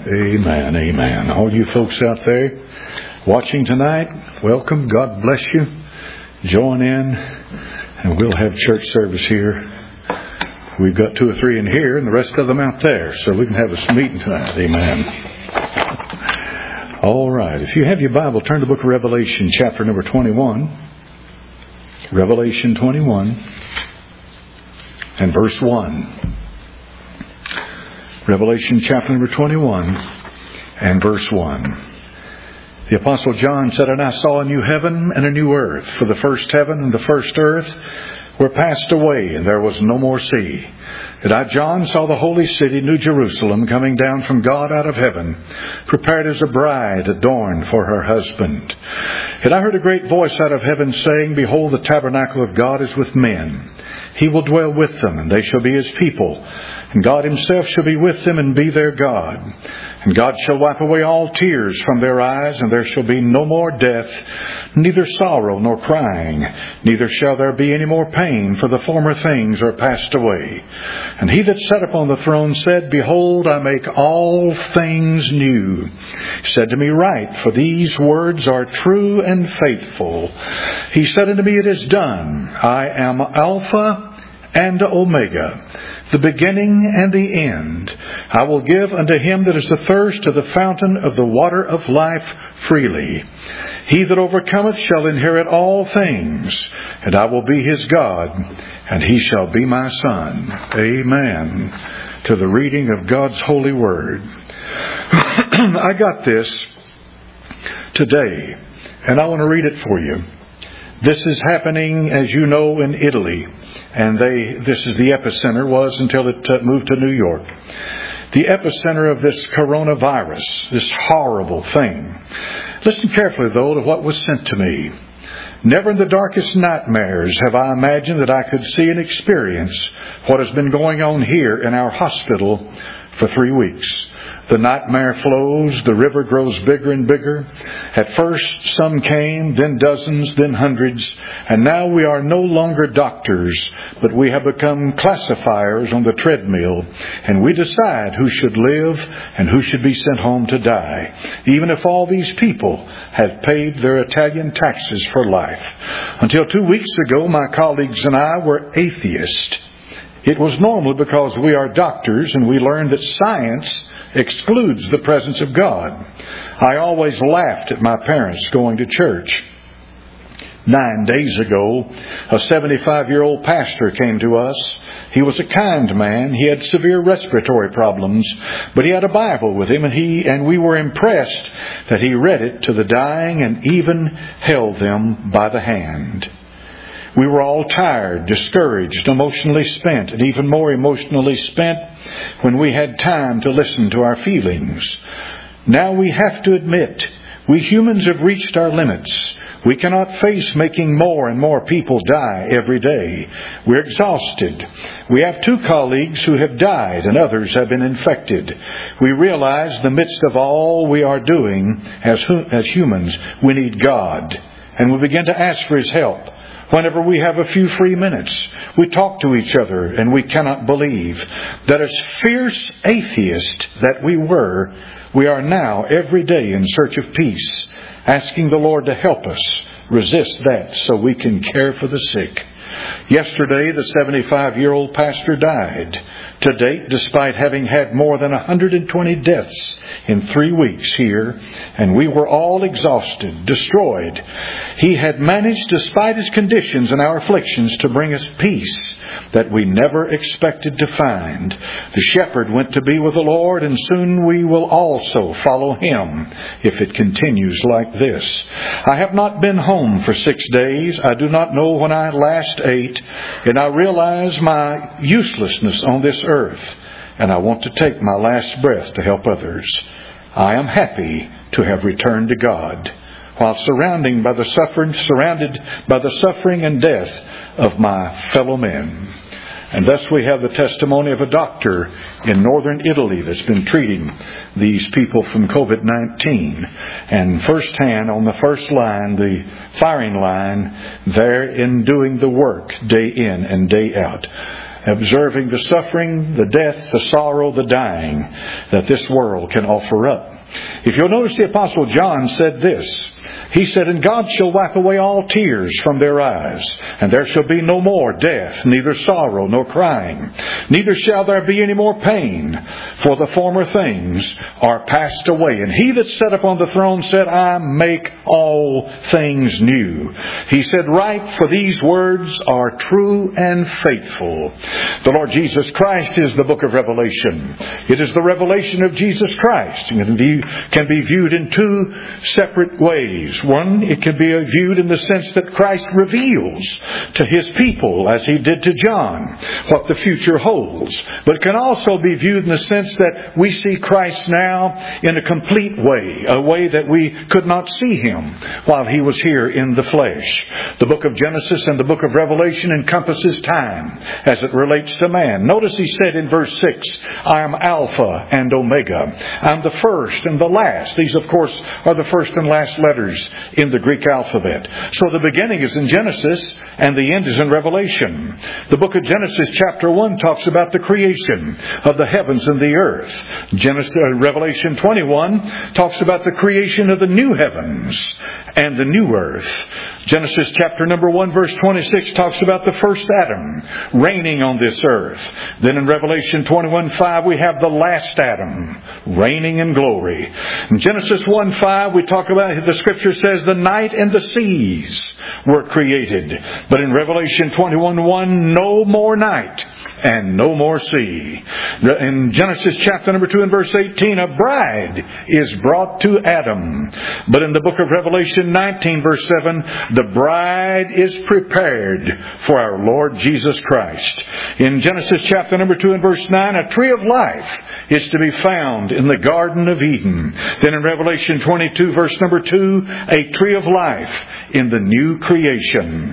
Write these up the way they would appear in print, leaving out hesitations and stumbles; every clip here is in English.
Amen, amen. All you folks out there watching tonight, welcome. God bless you. Join in, and we'll have church service here. We've got 2 or 3 in here, and the rest of them out there, so we can have a meeting tonight. Amen. All right. If you have your Bible, turn to the book of Revelation, chapter number 21. Revelation 21 and verse 1. Revelation chapter number 21 and verse 1. The Apostle John said, "And I saw a new heaven and a new earth, for the first heaven and the first earth were passed away, and there was no more sea. And I, John, saw the holy city, New Jerusalem, coming down from God out of heaven, prepared as a bride adorned for her husband. And I heard a great voice out of heaven saying, Behold, the tabernacle of God is with men. He will dwell with them, and they shall be His people. And God Himself shall be with them and be their God. And God shall wipe away all tears from their eyes, and there shall be no more death, neither sorrow nor crying, neither shall there be any more pain, for the former things are passed away. And He that sat upon the throne said, Behold, I make all things new. He said to me, Write, for these words are true and faithful. He said unto me, It is done. I am Alpha and Omega, the beginning and the end. I will give unto him that is athirst of the fountain of the water of life freely. He that overcometh shall inherit all things, and I will be his God, and he shall be my son." Amen. To the reading of God's holy word. I got this today, and I want to read it for you. This is happening, as you know, in Italy. And this is the epicenter, was until it moved to New York. The epicenter of this coronavirus, this horrible thing. Listen carefully, though, to what was sent to me. Never in the darkest nightmares have I imagined that I could see and experience what has been going on here in our hospital for 3 weeks. The nightmare flows, the river grows bigger and bigger. At first some came, then dozens, then hundreds, and now we are no longer doctors, but we have become classifiers on the treadmill, and we decide who should live and who should be sent home to die, even if all these people have paid their Italian taxes for life. Until 2 weeks ago, my colleagues and I were atheists. It was normal because we are doctors and we learned that science excludes the presence of God. I always laughed at my parents going to church. 9 days ago, a 75-year-old pastor came to us. He was a kind man. He had severe respiratory problems, but he had a Bible with him, and we were impressed that he read it to the dying and even held them by the hand. We were all tired, discouraged, emotionally spent, and even more emotionally spent when we had time to listen to our feelings. Now we have to admit, we humans have reached our limits. We cannot face making more and more people die every day. We're exhausted. We have 2 colleagues who have died and others have been infected. We realize in the midst of all we are doing as humans, we need God. And we begin to ask for His help. Whenever we have a few free minutes, we talk to each other, and we cannot believe that as fierce atheists that we are now every day in search of peace, asking the Lord to help us resist that so we can care for the sick. Yesterday, the 75-year-old pastor died. To date, despite having had more than 120 deaths in 3 weeks here, and we were all exhausted, destroyed, he had managed, despite his conditions and our afflictions, to bring us peace that we never expected to find. The shepherd went to be with the Lord, and soon we will also follow him if it continues like this. I have not been home for 6 days. I do not know when I last ate, and I realize my uselessness on this earth, and I want to take my last breath to help others. I am happy to have returned to God, while surrounded by the suffering and death of my fellow men. And thus we have the testimony of a doctor in northern Italy that's been treating these people from COVID-19. And firsthand, on the first line, the firing line, there in doing the work day in and day out. observing the suffering, the death, the sorrow, the dying that this world can offer up. If you'll notice, the Apostle John said this. He said, "And God shall wipe away all tears from their eyes, and there shall be no more death, neither sorrow nor crying. Neither shall there be any more pain, for the former things are passed away. And he that sat upon the throne said, I make all things new." He said, "Write, for these words are true and faithful." The Lord Jesus Christ is the book of Revelation. It is the revelation of Jesus Christ. It can be viewed in two separate ways. One, it can be viewed in the sense that Christ reveals to His people, as He did to John, what the future holds. But it can also be viewed in the sense that we see Christ now in a complete way, a way that we could not see Him while He was here in the flesh. The book of Genesis and the book of Revelation encompasses time as it relates to man. Notice He said in verse 6, "I am Alpha and Omega. I'm the first and the last." These, of course, are the first and last letters in the Greek alphabet. So the beginning is in Genesis and the end is in Revelation. The book of Genesis chapter 1 talks about the creation of the heavens and the earth. Revelation 21 talks about the creation of the new heavens and the new earth. Genesis chapter number 1 verse 26 talks about the first Adam reigning on this earth. Then in Revelation 21:5 we have the last Adam reigning in glory. In Genesis 1:5 we talk about, the scripture says, the night and the seas were created. But in Revelation 21:1, no more night and no more sea. In Genesis chapter number 2 and verse 18, a bride is brought to Adam. But in the book of Revelation 19 verse 7, the bride is prepared for our Lord Jesus Christ. In Genesis chapter number 2 and verse 9, a tree of life is to be found in the Garden of Eden. Then in Revelation 22 verse number 2, a tree of life in the new creation.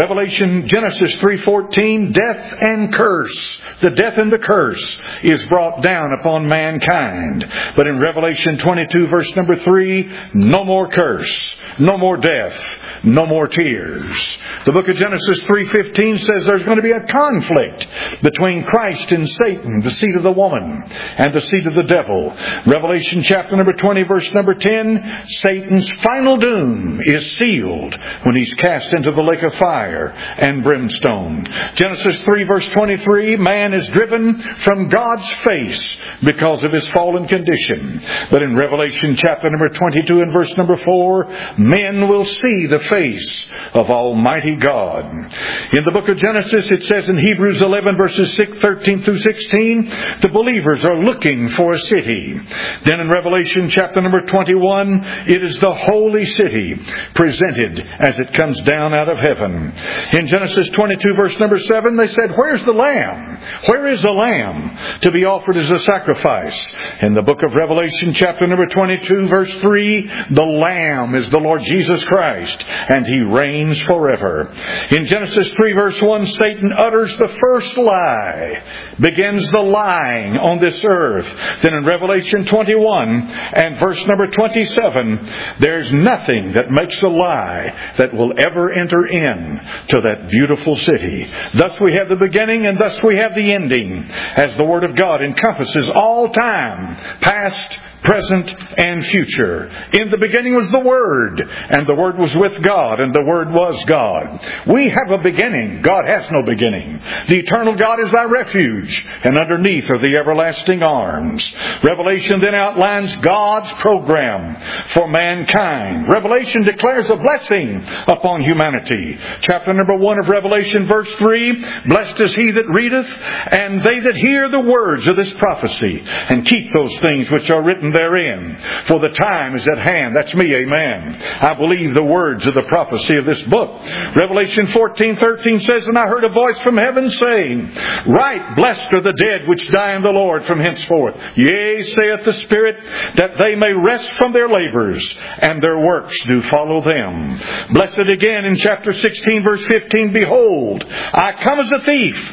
Genesis 3:14, death and curse. The death and the curse is brought down upon mankind. But in Revelation 22 verse number 3, no more curse, no more death, no more tears. The book of Genesis 3:15 says there's going to be a conflict between Christ and Satan, the seed of the woman, and the seed of the devil. Revelation chapter number 20 verse number 10, Satan's final doom is sealed when he's cast into the lake of fire and brimstone. Genesis 3 verse 23, man is driven from God's face because of his fallen condition. But in Revelation chapter number 22 and verse number 4, men will see the face of Almighty God. In the book of Genesis, it says in Hebrews 11 verses 13 through 16, the believers are looking for a city. Then in Revelation chapter number 21, it is the holy city presented as it comes down out of heaven. In Genesis 22 verse number 7, they said, "Where's the lamb? Where is the lamb to be offered as a sacrifice?" In the book of Revelation chapter number 22 verse 3, the lamb is the Lord Jesus Christ, and He reigns forever. In Genesis 3 verse 1, Satan utters the first lie, begins the lying on this earth. Then in Revelation 21 and verse number 27, there's nothing that makes a lie that will ever enter in to that beautiful city. Thus we have the beginning and thus we have the ending, as the Word of God encompasses all time, past, present, and future. In the beginning was the Word, and the Word was with God, and the Word was God. We have a beginning. God has no beginning. The eternal God is our refuge, and underneath are the everlasting arms. Revelation then outlines God's program for mankind. Revelation declares a blessing upon humanity. Chapter number 1 of Revelation, verse 3, "Blessed is he that readeth, and they that hear the words of this prophecy, and keep those things which are written therein. For the time is at hand." That's me, amen. I believe the words of the prophecy of this book. Revelation 14:13 says, "And I heard a voice from heaven saying, Write, blessed are the dead which die in the Lord from henceforth. Yea, saith the Spirit, that they may rest from their labors, and their works do follow them." Blessed again in chapter 16 verse 15, "Behold, I come as a thief.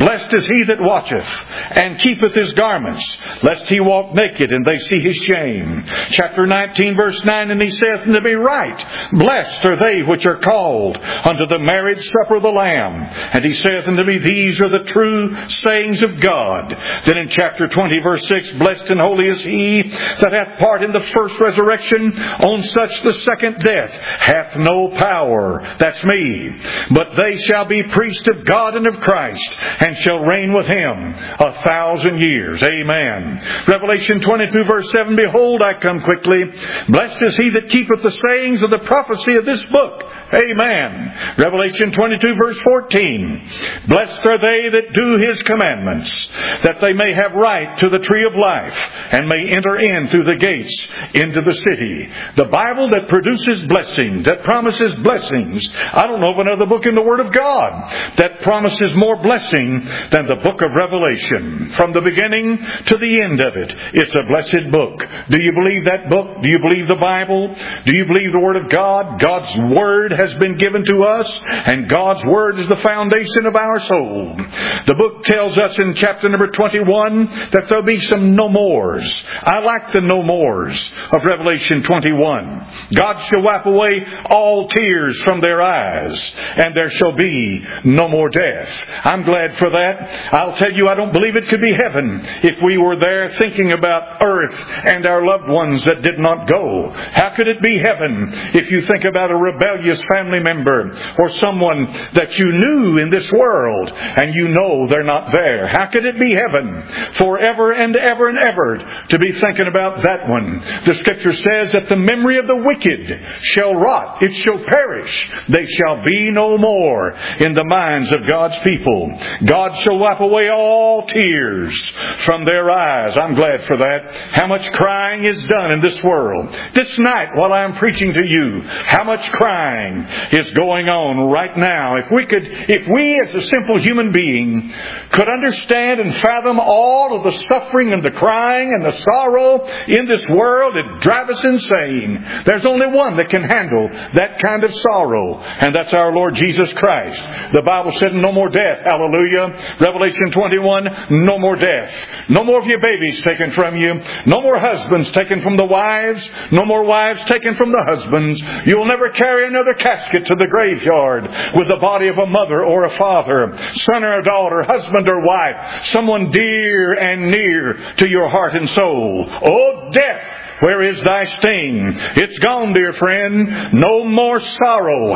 Blessed is he that watcheth, and keepeth his garments, lest he walk naked, and they see his shame. Chapter 19, verse 9, and he saith unto me, Right, blessed are they which are called unto the marriage supper of the Lamb. And he saith unto me, These are the true sayings of God. Then in chapter 20, verse 6, Blessed and holy is he that hath part in the first resurrection. On such the second death hath no power. That's me. But they shall be priests of God and of Christ, and shall reign with him 1,000 years. Amen. Revelation 22, verse 7, Behold, I come quickly. Blessed is he that keepeth the sayings of the prophecy of this book. Amen. Revelation 22, verse 14. Blessed are they that do his commandments, that they may have right to the tree of life, and may enter in through the gates into the city. The Bible that produces blessings, that promises blessings. I don't know of another book in the Word of God that promises more blessing than the book of Revelation. From the beginning to the end of it, it's a blessed book. Do you believe that book? Do you believe the Bible? Do you believe the Word of God? God's Word has been given to us, and God's Word is the foundation of our soul. The book tells us in chapter number 21 that there'll be some no mores. I like the no mores of Revelation 21. God shall wipe away all tears from their eyes, and there shall be no more death. I'm glad for that. I'll tell you, I don't believe it could be heaven if we were there thinking about earth and our loved ones that did not go. How could it be heaven if you think about a rebellious family member or someone that you knew in this world and you know they're not there? How could it be heaven forever and ever and ever to be thinking about that one? The Scripture says that the memory of the wicked shall rot. It shall perish. They shall be no more in the minds of God's people. God shall wipe away all tears from their eyes. I'm glad for that. How much crying is done in this world. This night while I'm preaching to you, how much crying is going on right now. If we as a simple human being could understand and fathom all of the suffering and the crying and the sorrow in this world, it'd drive us insane. There's only one that can handle that kind of sorrow, and that's our Lord Jesus Christ. The Bible said no more death. Hallelujah. Revelation 21, no more death. No more of your babies taken from you. No more husbands taken from the wives. No more wives taken from the husbands. You'll never carry another casket to the graveyard with the body of a mother or a father, son or a daughter, husband or wife, someone dear and near to your heart and soul. Oh, death! Where is thy sting? It's gone, dear friend. No more sorrow.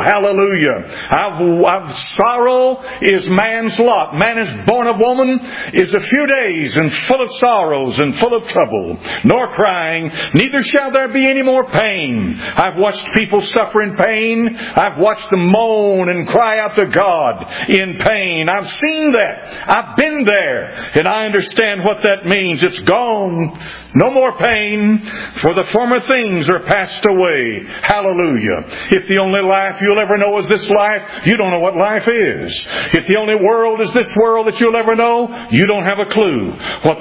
Hallelujah. Sorrow is man's lot. Man is born of woman, is a few days and full of sorrows and full of trouble. Nor crying, neither shall there be any more pain. I've watched people suffer in pain. I've watched them moan and cry out to God in pain. I've seen that. I've been there. And I understand what that means. It's gone. No more pain. For the former things are passed away. Hallelujah. If the only life you'll ever know is this life, you don't know what life is. If the only world is this world that you'll ever know, you don't have a clue what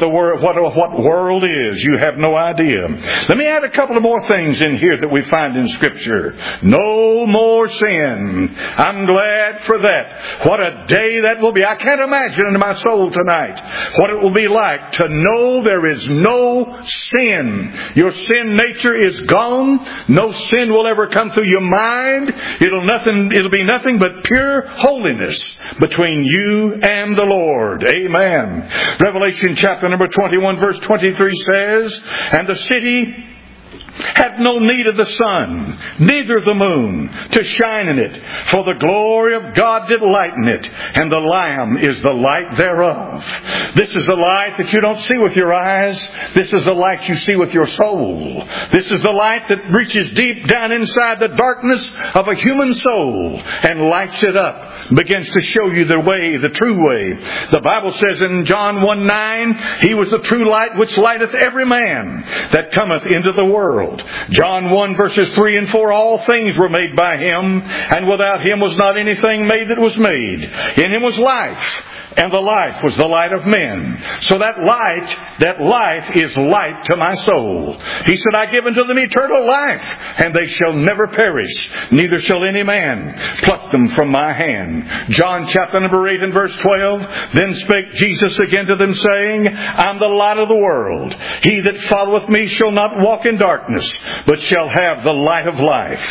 world is. You have no idea. Let me add a couple of more things in here that we find in Scripture. No more sin. I'm glad for that. What a day that will be. I can't imagine in my soul tonight what it will be like to know there is no sin. Your sin nature is gone. No sin will ever come through your mind. It'll be nothing but pure holiness between you and the Lord. Amen. Revelation chapter number 21 verse 23 says, And the city had no need of the sun, neither the moon, to shine in it. For the glory of God did lighten it, and the Lamb is the light thereof. This is the light that you don't see with your eyes. This is the light you see with your soul. This is the light that reaches deep down inside the darkness of a human soul and lights it up, begins to show you the way, the true way. The Bible says in John 1:9, He was the true light which lighteth every man that cometh into the world. John 1 verses 3 and 4, All things were made by Him, and without Him was not anything made that was made. In Him was life, and the life was the light of men. So that life is light to my soul. He said, I give unto them eternal life, and they shall never perish, neither shall any man pluck them from my hand. John chapter number 8 and verse 12, then spake Jesus again to them, saying, I'm the light of the world. He that followeth me shall not walk in darkness, but shall have the light of life.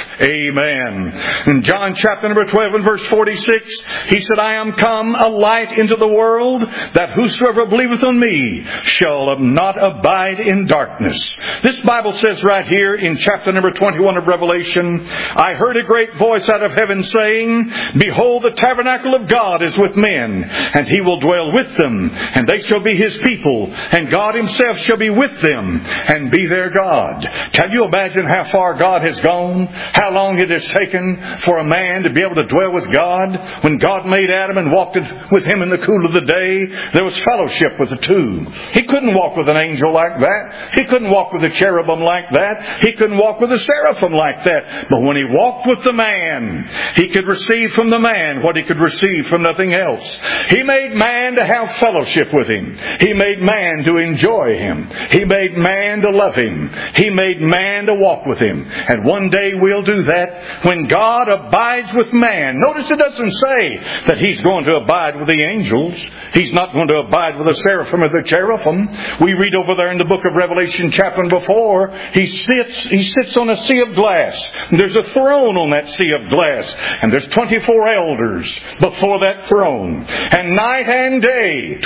Amen. In John chapter number 12 and verse 46, he said, I am come a light into the world, that whosoever believeth on me shall not abide in darkness. This Bible says right here in chapter number 21 of Revelation, I heard a great voice out of heaven saying, Behold, the tabernacle of God is with men, and He will dwell with them, and they shall be His people, and God Himself shall be with them, and be their God. Can you imagine how far God has gone? How long it has taken for a man to be able to dwell with God? When God made Adam and walked with him in the cool of the day, there was fellowship with the two. He couldn't walk with an angel like that. He couldn't walk with a cherubim like that. He couldn't walk with a seraphim like that. But when he walked with the man, he could receive from the man what he could receive from nothing else. He made man to have fellowship with Him. He made man to enjoy Him. He made man to love Him. He made man to walk with Him. And one day we'll do that when God abides with man. Notice it doesn't say that He's going to abide with the angels. He's not going to abide with the seraphim or the cherubim. We read over there in the book of Revelation chapter before, He sits on a sea of glass. There's a throne on that sea of glass. And there's 24 elders before that throne. And night and day,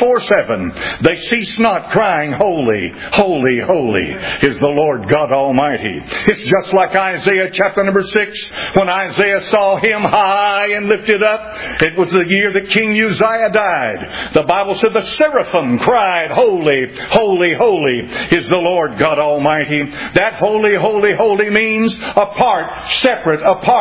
24/7, they cease not crying, Holy, holy, holy is the Lord God Almighty. It's just like Isaiah chapter number 6, when Isaiah saw Him high and lifted up. It was the year that King Uzziah died. The Bible said the seraphim cried, Holy, holy, holy is the Lord God Almighty. That holy, holy, holy means apart, separate,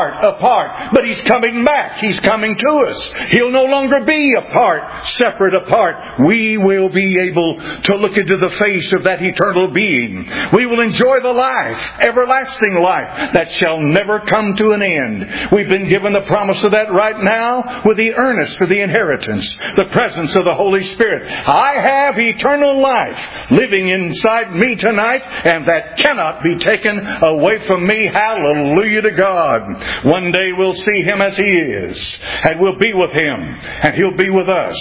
apart. But He's coming back. He's coming to us. He'll no longer be apart, separate, apart. We will be able to look into the face of that eternal being. We will enjoy the life, everlasting life, that shall never come to an end. We've been given the promise of that right now with the earnest of the inheritance, the presence of the Holy Spirit. I have eternal life living inside me tonight, and that cannot be taken away from me. Hallelujah to God. One day we'll see Him as He is, and we'll be with Him, and He'll be with us.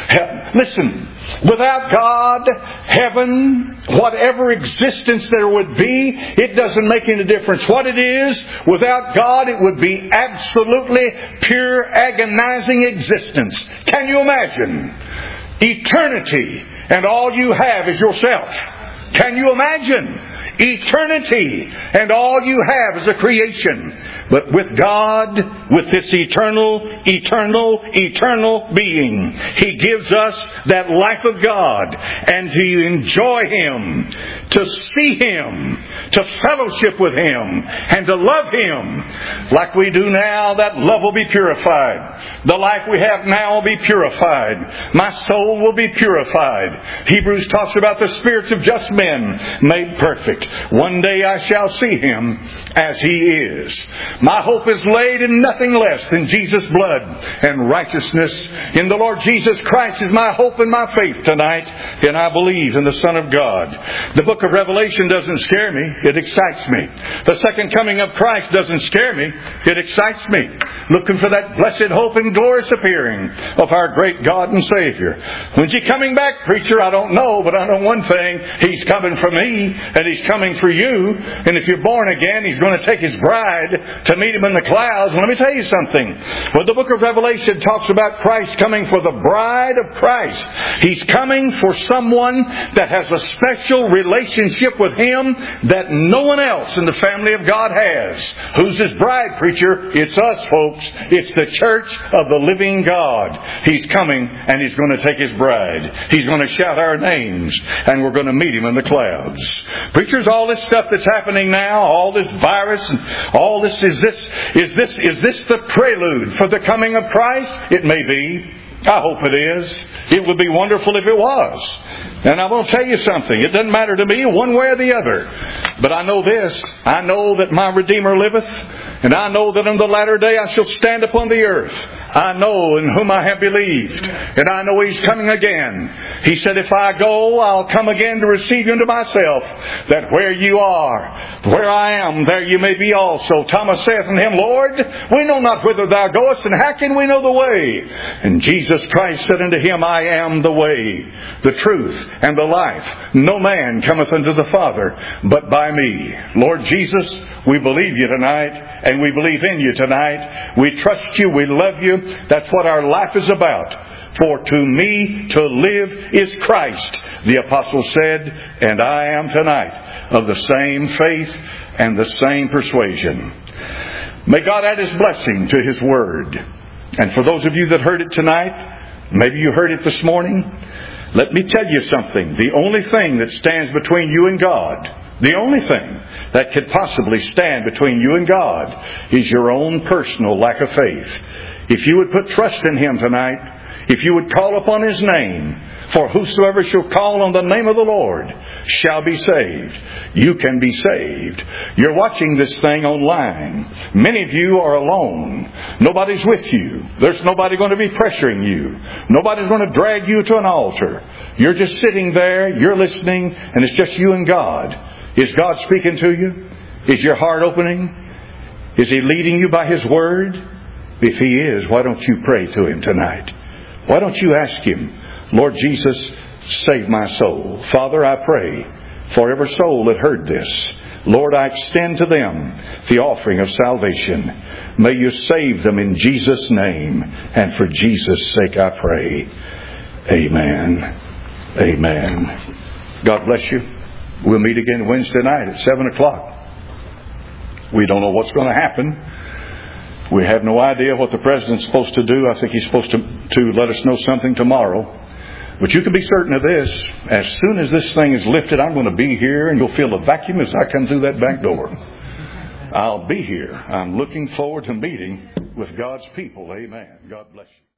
Listen, without God, heaven, whatever existence there would be, it doesn't make any difference what it is. Without God, it would be absolutely pure, agonizing existence. Can you imagine? Eternity, and all you have is yourself. Can you imagine? Eternity, and all you have is a creation. But with God, with this eternal being, He gives us that life of God, and to enjoy Him, to see Him, to fellowship with Him, and to love Him. Like we do now, that love will be purified. The life we have now will be purified. My soul will be purified. Hebrews talks about the spirits of just men made perfect. One day I shall see Him as He is. My hope is laid in nothing less than Jesus' blood and righteousness. In the Lord Jesus Christ is my hope and my faith tonight, and I believe in the Son of God. The book of Revelation doesn't scare me, it excites me. The second coming of Christ doesn't scare me, it excites me. Looking for that blessed hope and glorious appearing of our great God and Savior. When's He coming back, preacher? I don't know, but I know one thing. He's coming for me, and He's coming for you. And if you're born again, He's going to take His bride to meet Him in the clouds. And let me tell you something. When the book of Revelation talks about Christ coming for the bride of Christ, He's coming for someone that has a special relationship with Him that no one else in the family of God has. Who's His bride, preacher? It's us, folks. It's the church of the living God. He's coming, and He's going to take His bride. He's going to shout our names, and we're going to meet Him in the clouds. Preachers, all this stuff that's happening now, all this virus and all this, is this the prelude for the coming of Christ? It may be. I hope it is. It would be wonderful if it was. And I will tell you something. It doesn't matter to me one way or the other. But I know this. I know that my Redeemer liveth. And I know that on the latter day I shall stand upon the earth. I know in whom I have believed, and I know He's coming again. He said, if I go, I'll come again to receive you unto myself, that where you are, where I am, there you may be also. Thomas saith unto Him, Lord, we know not whither Thou goest, and how can we know the way? And Jesus Christ said unto him, I am the way, the truth, and the life. No man cometh unto the Father but by me. Lord Jesus, we believe you tonight, and we believe in you tonight. We trust you, we love you. That's what our life is about. For to me to live is Christ, the apostle said, and I am tonight of the same faith and the same persuasion. May God add His blessing to His Word. And for those of you that heard it tonight, maybe you heard it this morning, let me tell you something. The only thing that stands between you and God, the only thing that could possibly stand between you and God, is your own personal lack of faith. If you would put trust in Him tonight, if you would call upon His name, for whosoever shall call on the name of the Lord shall be saved. You can be saved. You're watching this thing online. Many of you are alone. Nobody's with you. There's nobody going to be pressuring you. Nobody's going to drag you to an altar. You're just sitting there, you're listening, and it's just you and God. Is God speaking to you? Is your heart opening? Is He leading you by His Word? If He is, why don't you pray to Him tonight? Why don't you ask Him, Lord Jesus, save my soul. Father, I pray for every soul that heard this. Lord, I extend to them the offering of salvation. May you save them in Jesus' name. And for Jesus' sake I pray. Amen. Amen. God bless you. We'll meet again Wednesday night at 7 o'clock. We don't know what's going to happen. We have no idea what the President's supposed to do. I think he's supposed to let us know something tomorrow. But you can be certain of this. As soon as this thing is lifted, I'm going to be here, and you'll feel a vacuum as I come through that back door. I'll be here. I'm looking forward to meeting with God's people. Amen. God bless you.